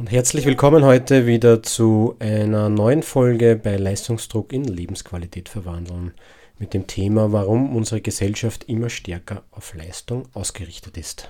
Und herzlich willkommen heute wieder zu einer neuen Folge bei Leistungsdruck in Lebensqualität verwandeln mit dem Thema, warum unsere Gesellschaft immer stärker auf Leistung ausgerichtet ist.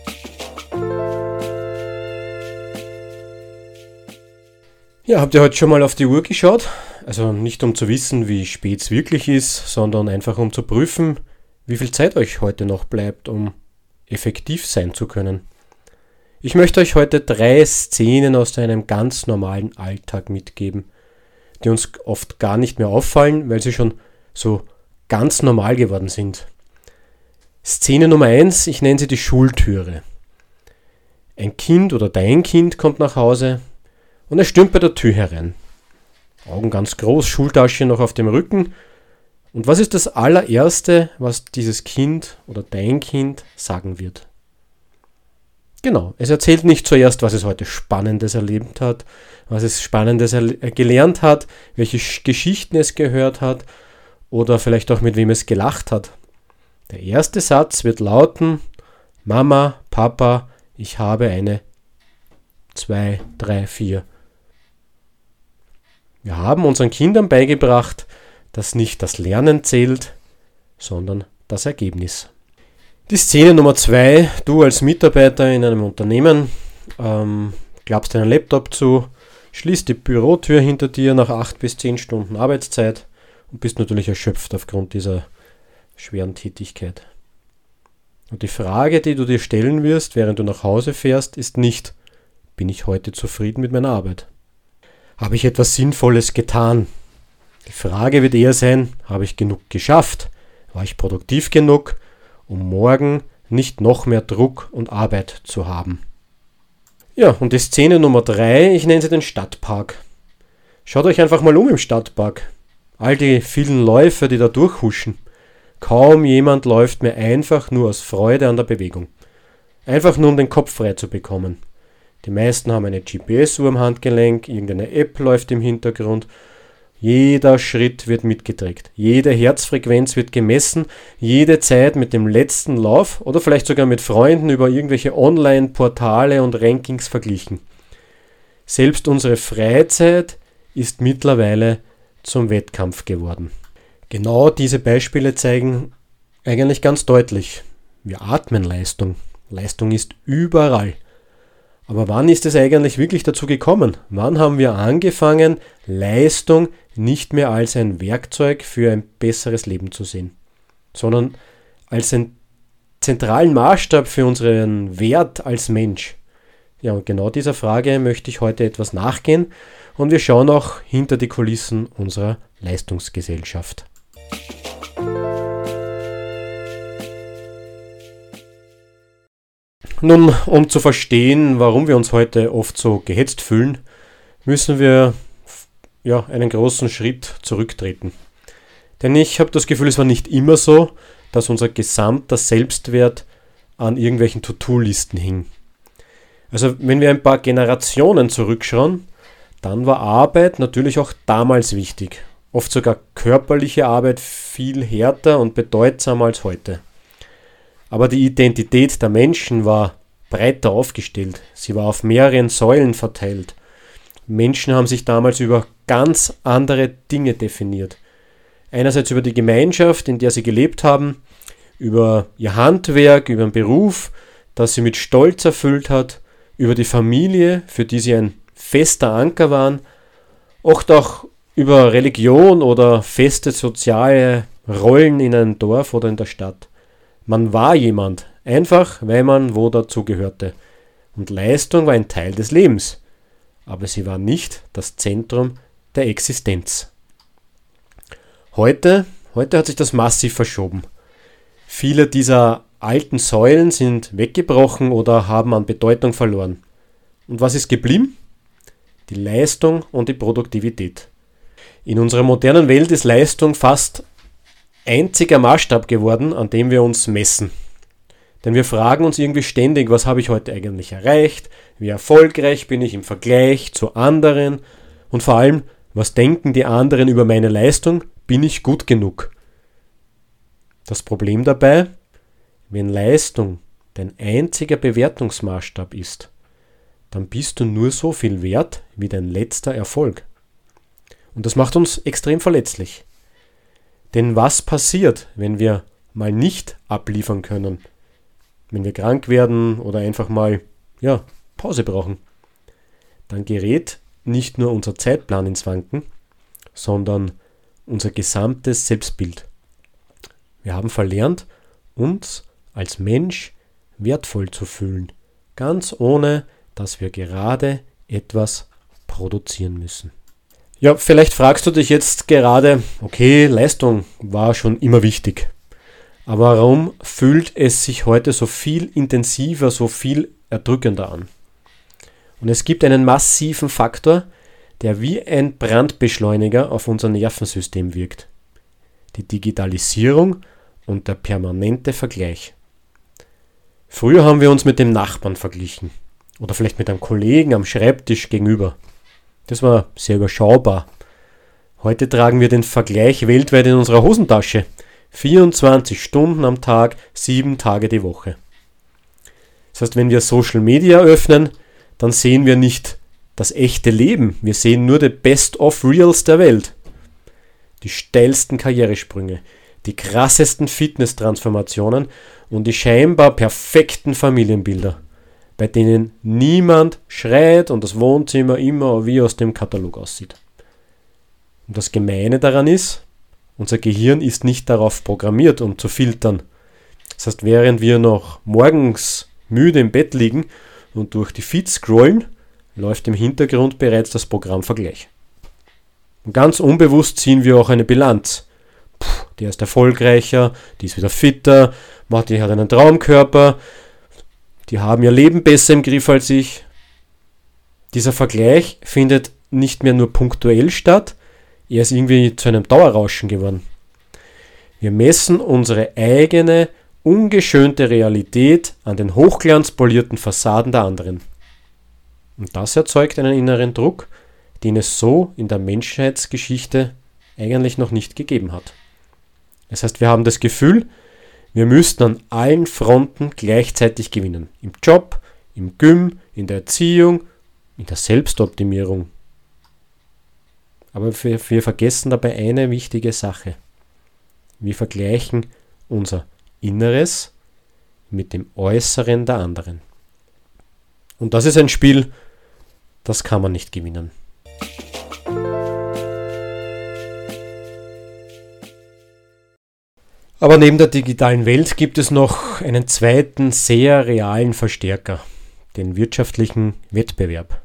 Ja, habt ihr heute schon mal auf die Uhr geschaut? Also nicht um zu wissen, wie spät es wirklich ist, sondern einfach um zu prüfen, wie viel Zeit euch heute noch bleibt, um effektiv sein zu können. Ich möchte euch heute 3 Szenen aus einem ganz normalen Alltag mitgeben, die uns oft gar nicht mehr auffallen, weil sie schon so ganz normal geworden sind. Szene Nummer 1, ich nenne sie die Schultüre. Ein Kind oder dein Kind kommt nach Hause und er stürmt bei der Tür herein. Augen ganz groß, Schultasche noch auf dem Rücken. Und was ist das allererste, was dieses Kind oder dein Kind sagen wird? Genau, es erzählt nicht zuerst, was es heute Spannendes erlebt hat, was es Spannendes gelernt hat, welche Geschichten es gehört hat oder vielleicht auch mit wem es gelacht hat. Der erste Satz wird lauten: Mama, Papa, ich habe eine 2, 3, 4. Wir haben unseren Kindern beigebracht, dass nicht das Lernen zählt, sondern das Ergebnis. Die Szene Nummer 2, du als Mitarbeiter in einem Unternehmen, klappst deinen Laptop zu, schließt die Bürotür hinter dir nach 8 bis 10 Stunden Arbeitszeit und bist natürlich erschöpft aufgrund dieser schweren Tätigkeit. Und die Frage, die du dir stellen wirst, während du nach Hause fährst, ist nicht: Bin ich heute zufrieden mit meiner Arbeit? Habe ich etwas Sinnvolles getan? Die Frage wird eher sein: Habe ich genug geschafft? War ich produktiv genug, um morgen nicht noch mehr Druck und Arbeit zu haben? Ja, und die Szene Nummer 3, ich nenne sie den Stadtpark. Schaut euch einfach mal um im Stadtpark. All die vielen Läufer, die da durchhuschen. Kaum jemand läuft mehr einfach nur aus Freude an der Bewegung. Einfach nur, um den Kopf frei zu bekommen. Die meisten haben eine GPS-Uhr am Handgelenk, irgendeine App läuft im Hintergrund. Jeder Schritt wird mitgeträgt, jede Herzfrequenz wird gemessen, jede Zeit mit dem letzten Lauf oder vielleicht sogar mit Freunden über irgendwelche Online-Portale und Rankings verglichen. Selbst unsere Freizeit ist mittlerweile zum Wettkampf geworden. Genau diese Beispiele zeigen eigentlich ganz deutlich: Wir atmen Leistung. Leistung ist überall. Aber wann ist es eigentlich wirklich dazu gekommen? Wann haben wir angefangen, Leistung nicht mehr als ein Werkzeug für ein besseres Leben zu sehen, sondern als einen zentralen Maßstab für unseren Wert als Mensch? Ja, und genau dieser Frage möchte ich heute etwas nachgehen und wir schauen auch hinter die Kulissen unserer Leistungsgesellschaft. Nun, um zu verstehen, warum wir uns heute oft so gehetzt fühlen, müssen wir einen großen Schritt zurücktreten. Denn ich habe das Gefühl, es war nicht immer so, dass unser gesamter Selbstwert an irgendwelchen To-Do-Listen hing. Also wenn wir ein paar Generationen zurückschauen, dann war Arbeit natürlich auch damals wichtig. Oft sogar körperliche Arbeit viel härter und bedeutsamer als heute. Aber die Identität der Menschen war breiter aufgestellt. Sie war auf mehreren Säulen verteilt. Menschen haben sich damals über ganz andere Dinge definiert. Einerseits über die Gemeinschaft, in der sie gelebt haben, über ihr Handwerk, über den Beruf, das sie mit Stolz erfüllt hat, über die Familie, für die sie ein fester Anker waren, oft auch über Religion oder feste soziale Rollen in einem Dorf oder in der Stadt. Man war jemand, einfach weil man wo dazu gehörte. Und Leistung war ein Teil des Lebens. Aber sie war nicht das Zentrum der Existenz. Heute hat sich das massiv verschoben. Viele dieser alten Säulen sind weggebrochen oder haben an Bedeutung verloren. Und was ist geblieben? Die Leistung und die Produktivität. In unserer modernen Welt ist Leistung fast einziger Maßstab geworden, an dem wir uns messen. Denn wir fragen uns irgendwie ständig: Was habe ich heute eigentlich erreicht? Wie erfolgreich bin ich im Vergleich zu anderen? Und vor allem, was denken die anderen über meine Leistung? Bin ich gut genug? Das Problem dabei: Wenn Leistung dein einziger Bewertungsmaßstab ist, dann bist du nur so viel wert wie dein letzter Erfolg. Und das macht uns extrem verletzlich. Denn was passiert, wenn wir mal nicht abliefern können? Wenn wir krank werden oder einfach mal Pause brauchen? Dann gerät nicht nur unser Zeitplan ins Wanken, sondern unser gesamtes Selbstbild. Wir haben verlernt, uns als Mensch wertvoll zu fühlen, ganz ohne, dass wir gerade etwas produzieren müssen. Ja, vielleicht fragst du dich jetzt gerade, okay, Leistung war schon immer wichtig, aber warum fühlt es sich heute so viel intensiver, so viel erdrückender an? Und es gibt einen massiven Faktor, der wie ein Brandbeschleuniger auf unser Nervensystem wirkt. Die Digitalisierung und der permanente Vergleich. Früher haben wir uns mit dem Nachbarn verglichen oder vielleicht mit einem Kollegen am Schreibtisch gegenüber. Das war sehr überschaubar. Heute tragen wir den Vergleich weltweit in unserer Hosentasche. 24 Stunden am Tag, 7 Tage die Woche. Das heißt, wenn wir Social Media öffnen, dann sehen wir nicht das echte Leben. Wir sehen nur die Best-of-Reels der Welt. Die steilsten Karrieresprünge, die krassesten Fitness-Transformationen und die scheinbar perfekten Familienbilder, bei denen niemand schreit und das Wohnzimmer immer wie aus dem Katalog aussieht. Und das Gemeine daran ist, unser Gehirn ist nicht darauf programmiert, um zu filtern. Das heißt, während wir noch morgens müde im Bett liegen und durch die Feeds scrollen, läuft im Hintergrund bereits das Programm Vergleich. Und ganz unbewusst ziehen wir auch eine Bilanz. Der ist erfolgreicher, die ist wieder fitter, die hat einen Traumkörper, die haben ihr Leben besser im Griff als ich. Dieser Vergleich findet nicht mehr nur punktuell statt, er ist irgendwie zu einem Dauerrauschen geworden. Wir messen unsere eigene, ungeschönte Realität an den hochglanzpolierten Fassaden der anderen. Und das erzeugt einen inneren Druck, den es so in der Menschheitsgeschichte eigentlich noch nicht gegeben hat. Das heißt, wir haben das Gefühl, wir müssten an allen Fronten gleichzeitig gewinnen. Im Job, im Gym, in der Erziehung, in der Selbstoptimierung. Aber wir vergessen dabei eine wichtige Sache. Wir vergleichen unser Inneres mit dem Äußeren der anderen. Und das ist ein Spiel, das kann man nicht gewinnen. Aber neben der digitalen Welt gibt es noch einen zweiten, sehr realen Verstärker, den wirtschaftlichen Wettbewerb.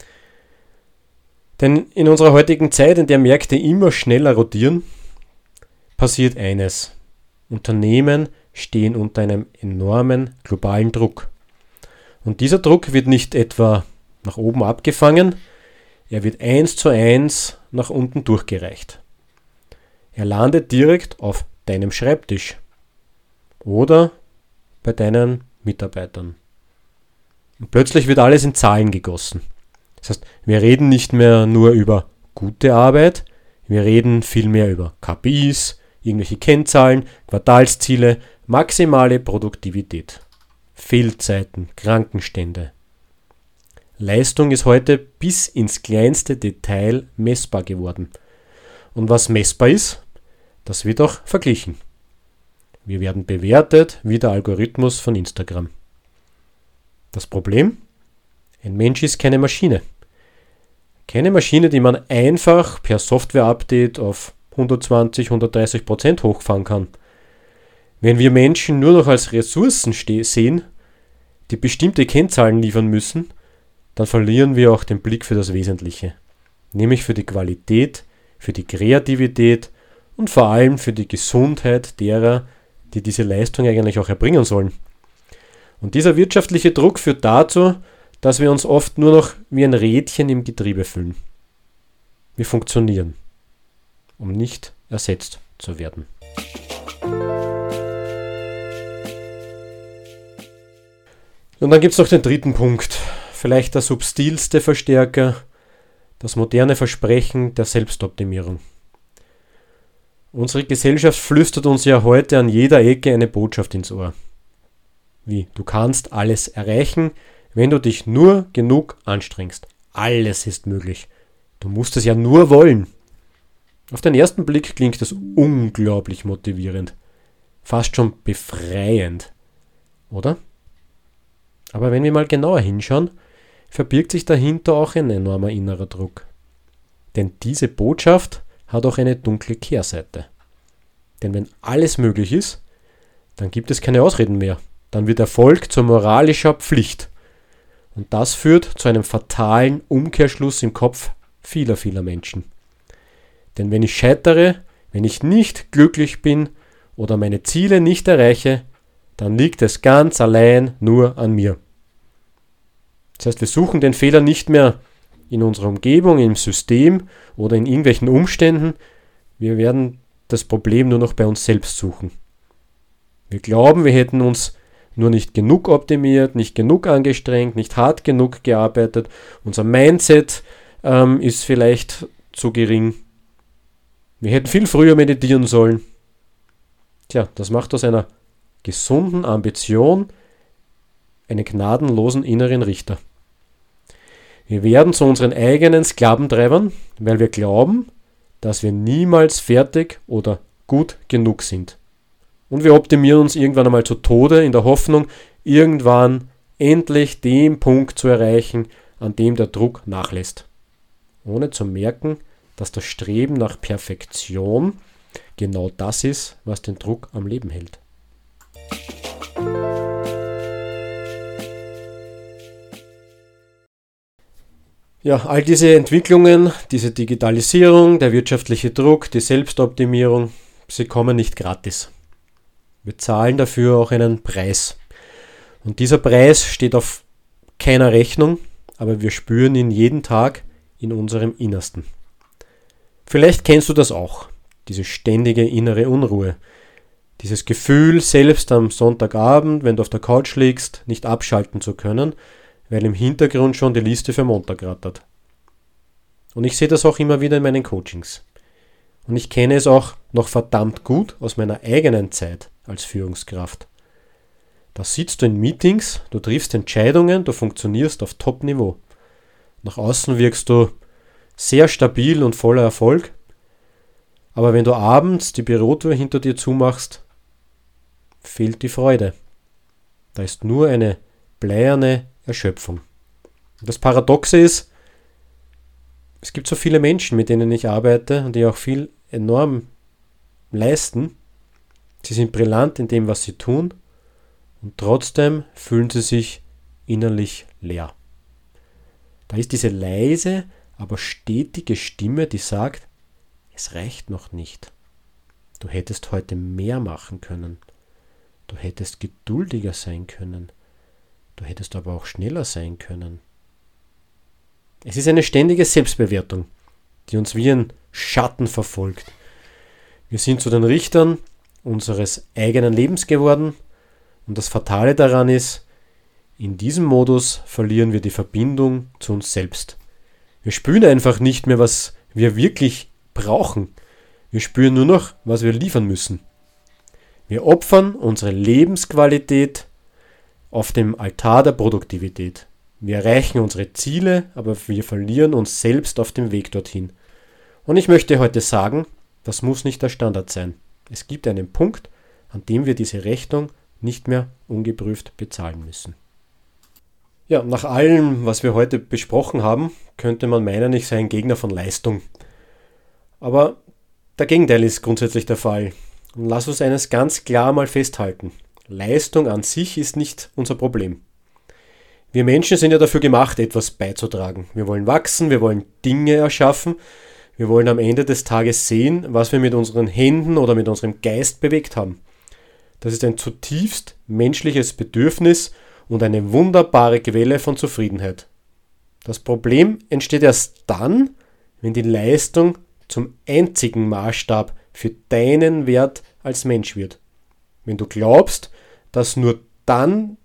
Denn in unserer heutigen Zeit, in der Märkte immer schneller rotieren, passiert eines. Unternehmen stehen unter einem enormen globalen Druck. Und dieser Druck wird nicht etwa nach oben abgefangen, er wird 1:1 nach unten durchgereicht. Er landet direkt auf deinem Schreibtisch oder bei deinen Mitarbeitern. Und plötzlich wird alles in Zahlen gegossen. Das heißt, wir reden nicht mehr nur über gute Arbeit, wir reden vielmehr über KPIs, irgendwelche Kennzahlen, Quartalsziele, maximale Produktivität, Fehlzeiten, Krankenstände. Leistung ist heute bis ins kleinste Detail messbar geworden. Und was messbar ist, das wird auch verglichen. Wir werden bewertet wie der Algorithmus von Instagram. Das Problem? Ein Mensch ist keine Maschine. Keine Maschine, die man einfach per Software-Update auf 120, 130% hochfahren kann. Wenn wir Menschen nur noch als Ressourcen sehen, die bestimmte Kennzahlen liefern müssen, dann verlieren wir auch den Blick für das Wesentliche, nämlich für die Qualität, für die Kreativität und vor allem für die Gesundheit derer, die diese Leistung eigentlich auch erbringen sollen. Und dieser wirtschaftliche Druck führt dazu, dass wir uns oft nur noch wie ein Rädchen im Getriebe fühlen. Wir funktionieren, um nicht ersetzt zu werden. Und dann gibt es noch den dritten Punkt, vielleicht der subtilste Verstärker, das moderne Versprechen der Selbstoptimierung. Unsere Gesellschaft flüstert uns ja heute an jeder Ecke eine Botschaft ins Ohr. Wie, du kannst alles erreichen, wenn du dich nur genug anstrengst. Alles ist möglich. Du musst es ja nur wollen. Auf den ersten Blick klingt das unglaublich motivierend. Fast schon befreiend. Oder? Aber wenn wir mal genauer hinschauen, verbirgt sich dahinter auch ein enormer innerer Druck. Denn diese Botschaft hat auch eine dunkle Kehrseite. Denn wenn alles möglich ist, dann gibt es keine Ausreden mehr. Dann wird Erfolg zur moralischer Pflicht. Und das führt zu einem fatalen Umkehrschluss im Kopf vieler Menschen. Denn wenn ich scheitere, wenn ich nicht glücklich bin oder meine Ziele nicht erreiche, dann liegt es ganz allein nur an mir. Das heißt, wir suchen den Fehler nicht mehr in unserer Umgebung, im System oder in irgendwelchen Umständen. Wir werden das Problem nur noch bei uns selbst suchen. Wir glauben, wir hätten uns nur nicht genug optimiert, nicht genug angestrengt, nicht hart genug gearbeitet. Unser Mindset ist vielleicht zu gering. Wir hätten viel früher meditieren sollen. Tja, das macht aus einer gesunden Ambition einen gnadenlosen inneren Richter. Wir werden zu unseren eigenen Sklaventreibern, weil wir glauben, dass wir niemals fertig oder gut genug sind. Und wir optimieren uns irgendwann einmal zu Tode in der Hoffnung, irgendwann endlich den Punkt zu erreichen, an dem der Druck nachlässt. Ohne zu merken, dass das Streben nach Perfektion genau das ist, was den Druck am Leben hält. Ja, all diese Entwicklungen, diese Digitalisierung, der wirtschaftliche Druck, die Selbstoptimierung, sie kommen nicht gratis. Wir zahlen dafür auch einen Preis. Und dieser Preis steht auf keiner Rechnung, aber wir spüren ihn jeden Tag in unserem Innersten. Vielleicht kennst du das auch, diese ständige innere Unruhe. Dieses Gefühl, selbst am Sonntagabend, wenn du auf der Couch liegst, nicht abschalten zu können, weil im Hintergrund schon die Liste für Montag rattert. Und ich sehe das auch immer wieder in meinen Coachings. Und ich kenne es auch noch verdammt gut aus meiner eigenen Zeit als Führungskraft. Da sitzt du in Meetings, du triffst Entscheidungen, du funktionierst auf Top-Niveau. Nach außen wirkst du sehr stabil und voller Erfolg, aber wenn du abends die Bürotür hinter dir zumachst, fehlt die Freude. Da ist nur eine bleierne Erschöpfung. Und das Paradoxe ist, es gibt so viele Menschen, mit denen ich arbeite und die auch viel enorm leisten. Sie sind brillant in dem, was sie tun und trotzdem fühlen sie sich innerlich leer. Da ist diese leise, aber stetige Stimme, die sagt, es reicht noch nicht. Du hättest heute mehr machen können. Du hättest geduldiger sein können. Du hättest aber auch schneller sein können. Es ist eine ständige Selbstbewertung, die uns wie ein Schatten verfolgt. Wir sind zu den Richtern unseres eigenen Lebens geworden und das Fatale daran ist, in diesem Modus verlieren wir die Verbindung zu uns selbst. Wir spüren einfach nicht mehr, was wir wirklich brauchen. Wir spüren nur noch, was wir liefern müssen. Wir opfern unsere Lebensqualität auf dem Altar der Produktivität. Wir erreichen unsere Ziele, aber wir verlieren uns selbst auf dem Weg dorthin. Und ich möchte heute sagen, das muss nicht der Standard sein. Es gibt einen Punkt, an dem wir diese Rechnung nicht mehr ungeprüft bezahlen müssen. Ja, nach allem, was wir heute besprochen haben, könnte man meinen, ich sei ein Gegner von Leistung. Aber der Gegenteil ist grundsätzlich der Fall. Und lass uns eines ganz klar mal festhalten. Leistung an sich ist nicht unser Problem. Wir Menschen sind ja dafür gemacht, etwas beizutragen. Wir wollen wachsen, wir wollen Dinge erschaffen, wir wollen am Ende des Tages sehen, was wir mit unseren Händen oder mit unserem Geist bewegt haben. Das ist ein zutiefst menschliches Bedürfnis und eine wunderbare Quelle von Zufriedenheit. Das Problem entsteht erst dann, wenn die Leistung zum einzigen Maßstab für deinen Wert als Mensch wird. Wenn du glaubst, dass du nur dann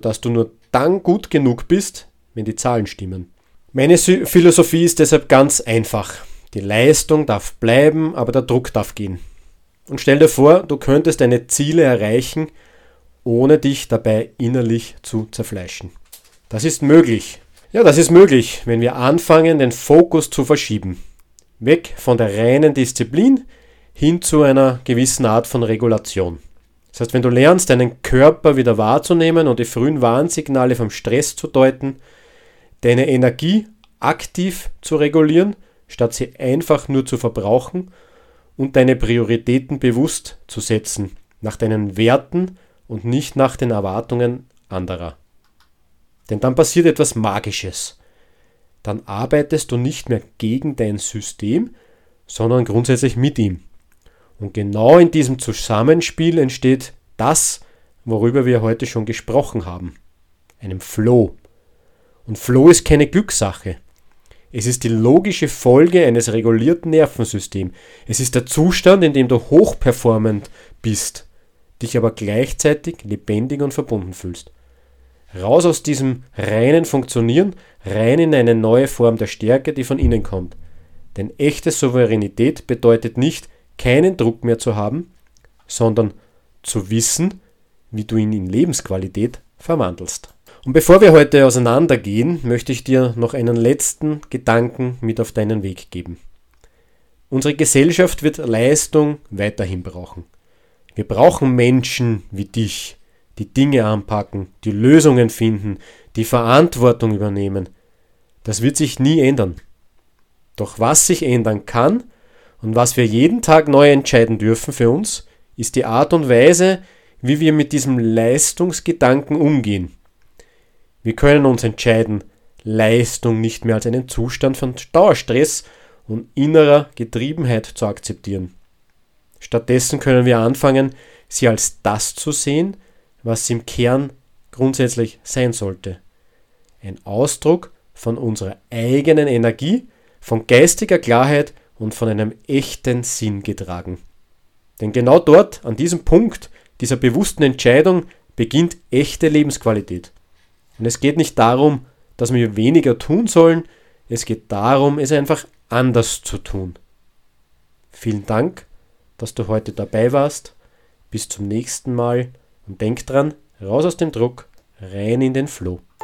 gut genug bist, wenn die Zahlen stimmen. Meine Philosophie ist deshalb ganz einfach. Die Leistung darf bleiben, aber der Druck darf gehen. Und stell dir vor, du könntest deine Ziele erreichen, ohne dich dabei innerlich zu zerfleischen. Das ist möglich. Ja, das ist möglich, wenn wir anfangen, den Fokus zu verschieben. Weg von der reinen Disziplin hin zu einer gewissen Art von Regulation. Das heißt, wenn du lernst, deinen Körper wieder wahrzunehmen und die frühen Warnsignale vom Stress zu deuten, deine Energie aktiv zu regulieren, statt sie einfach nur zu verbrauchen und deine Prioritäten bewusst zu setzen, nach deinen Werten und nicht nach den Erwartungen anderer. Denn dann passiert etwas Magisches. Dann arbeitest du nicht mehr gegen dein System, sondern grundsätzlich mit ihm. Und genau in diesem Zusammenspiel entsteht das, worüber wir heute schon gesprochen haben, einem Flow. Und Flow ist keine Glückssache. Es ist die logische Folge eines regulierten Nervensystems. Es ist der Zustand, in dem du hochperformant bist, dich aber gleichzeitig lebendig und verbunden fühlst. Raus aus diesem reinen Funktionieren, rein in eine neue Form der Stärke, die von innen kommt. Denn echte Souveränität bedeutet nicht, keinen Druck mehr zu haben, sondern zu wissen, wie du ihn in Lebensqualität verwandelst. Und bevor wir heute auseinandergehen, möchte ich dir noch einen letzten Gedanken mit auf deinen Weg geben. Unsere Gesellschaft wird Leistung weiterhin brauchen. Wir brauchen Menschen wie dich, die Dinge anpacken, die Lösungen finden, die Verantwortung übernehmen. Das wird sich nie ändern. Doch was sich ändern kann und was wir jeden Tag neu entscheiden dürfen für uns, ist die Art und Weise, wie wir mit diesem Leistungsgedanken umgehen. Wir können uns entscheiden, Leistung nicht mehr als einen Zustand von Dauerstress und innerer Getriebenheit zu akzeptieren. Stattdessen können wir anfangen, sie als das zu sehen, was sie im Kern grundsätzlich sein sollte. Ein Ausdruck von unserer eigenen Energie, von geistiger Klarheit und von einem echten Sinn getragen. Denn genau dort, an diesem Punkt dieser bewussten Entscheidung, beginnt echte Lebensqualität. Und es geht nicht darum, dass wir weniger tun sollen, es geht darum, es einfach anders zu tun. Vielen Dank, dass du heute dabei warst. Bis zum nächsten Mal und denk dran, raus aus dem Druck, rein in den Flow.